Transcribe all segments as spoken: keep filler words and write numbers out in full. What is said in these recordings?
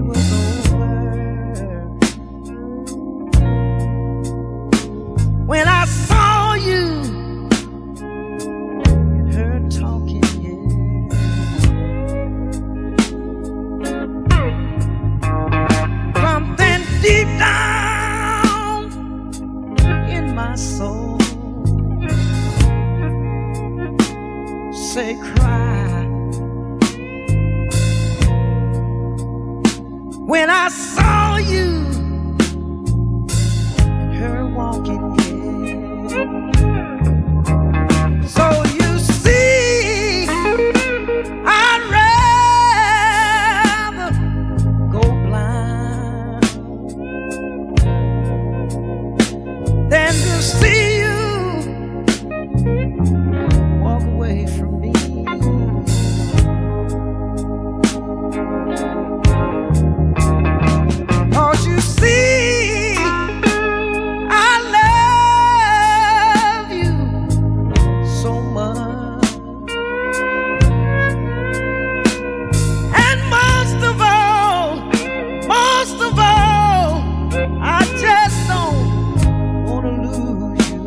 was over. When I saw you and her talking, yeah. Something deep down in my soul say cry. When I saw you and her walking, yeah. So you see, I'd rather go blind than to see you walk away from me. Cause you see, I love you so much. And most of all, most of all, I just don't wanna lose you.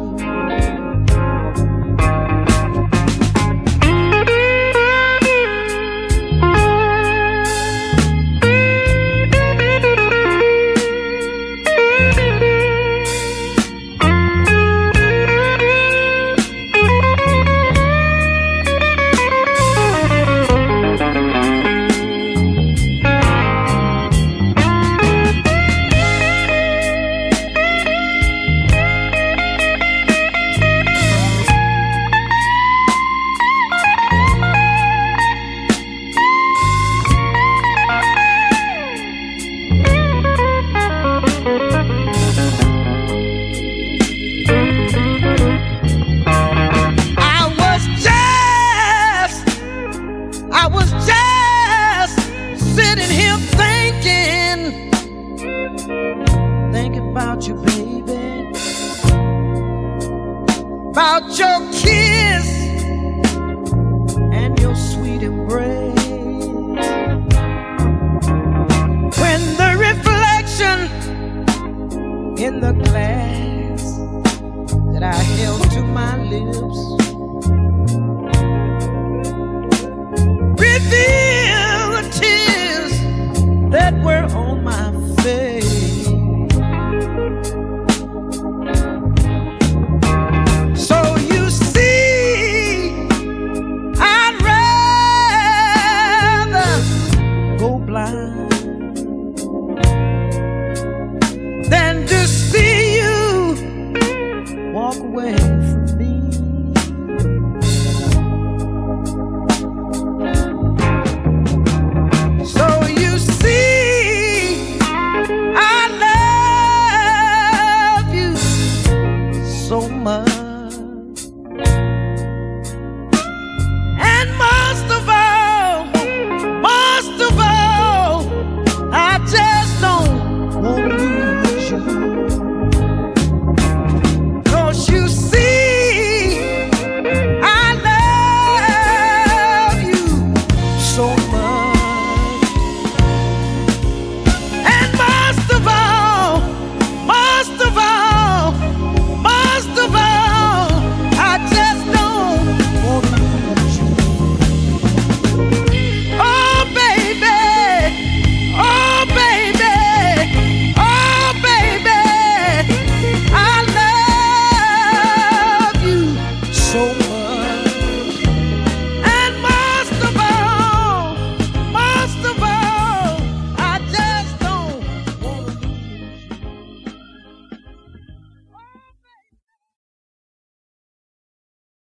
I was just sitting here thinking, thinking about you, baby, about your kiss and your sweet embrace. When the reflection in the glass that I held to my lips reveal the tears that were on my face. So you see, I'd rather go blind than to see you walk away from me. So much. And most of all, most of all, I just